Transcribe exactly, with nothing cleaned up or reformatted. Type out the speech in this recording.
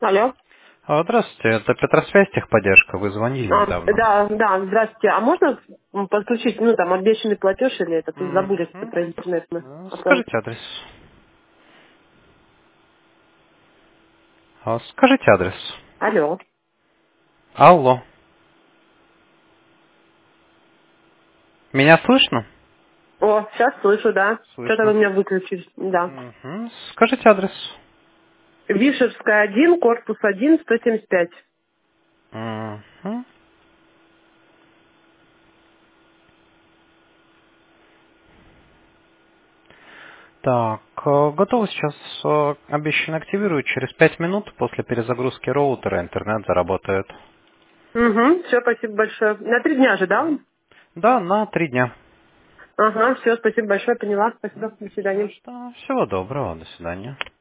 Алло. А, Здравствуйте, это Петросвязь, техподдержка, вы звонили А, недавно. да, да, здравствуйте. А можно м, подключить, ну, там, обещанный платеж или это? Тут забыли, что Мгм. про интернет мы Э, оплатить. Скажите адрес. А, Скажите адрес. Алло. Алло. Меня слышно? О, сейчас слышу, да. Что-то вы Слышно. меня выключили. Да. Мгм. Скажите адрес. Вишевская один, корпус один, сто семьдесят пять. Мгм. Так, э, готово сейчас. э, Обещанно активирую. Через пять минут после перезагрузки роутера интернет заработает. Угу, все, спасибо большое. На три дня же, да? Да, на три дня. Ага, все, спасибо большое, поняла. Спасибо, до Не за свидания. что. Всего доброго. До свидания.